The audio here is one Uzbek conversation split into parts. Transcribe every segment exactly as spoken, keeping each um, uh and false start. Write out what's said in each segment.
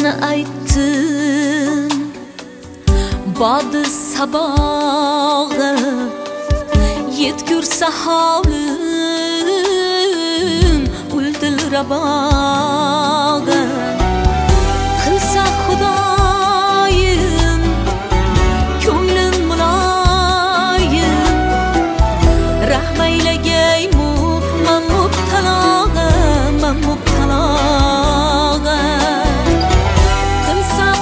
Halını aytdim Badi sabağı Yetkürse havlim Uldil rabağı Kılsa Xudayim Ko'nglim muloyim Rahm aylagaymu man mubtaloga man mubtaloga Kılsa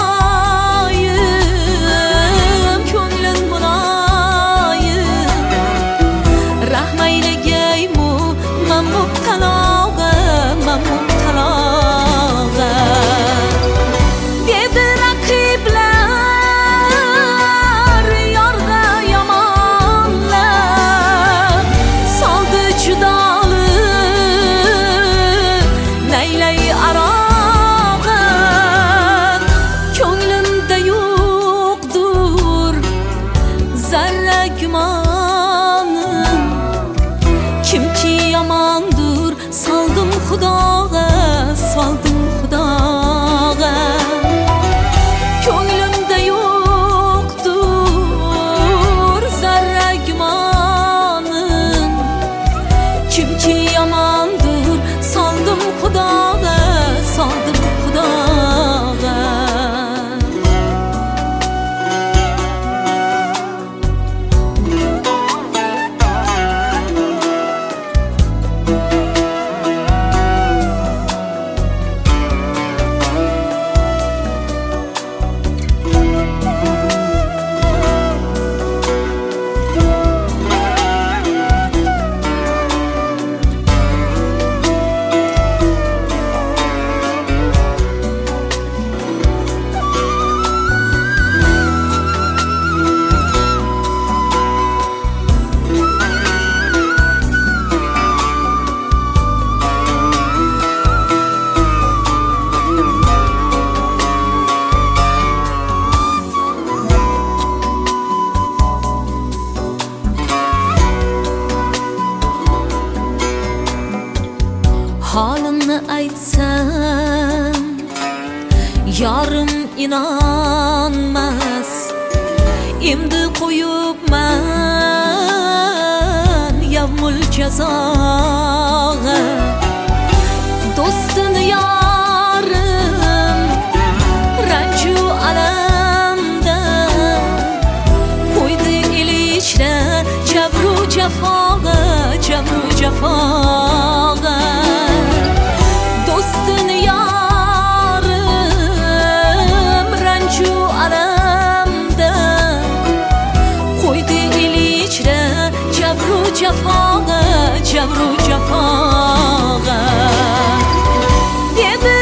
Xudayim Ko'nglim muloyim Rahm aylagaymu man mubtaloga man mubtaloga Dedi raqiblar yorga yomonlar soldi judolik naylay arog'i ko'nglimda yo'qdur zarra gumonim kimki yomondur soldim xudoga soldim xudoga ko'nglimda yo'qdur zarra gumonim kimki yomondur soldim xudoga soldim xudoga Halimni aytsam yorim inonmas endi qo'yibman yavmul jazoga do'stini yorim ranju alamda qo'ydi ilishda jabru jafoga jabru jafoga do'stini yorim ranju alamda qo'ydi ilishda jabru jafoga jabru jafoga dedi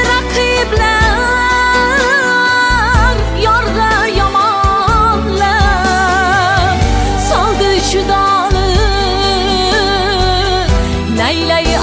raqiblar yorga yomonlar soldi judolik naylay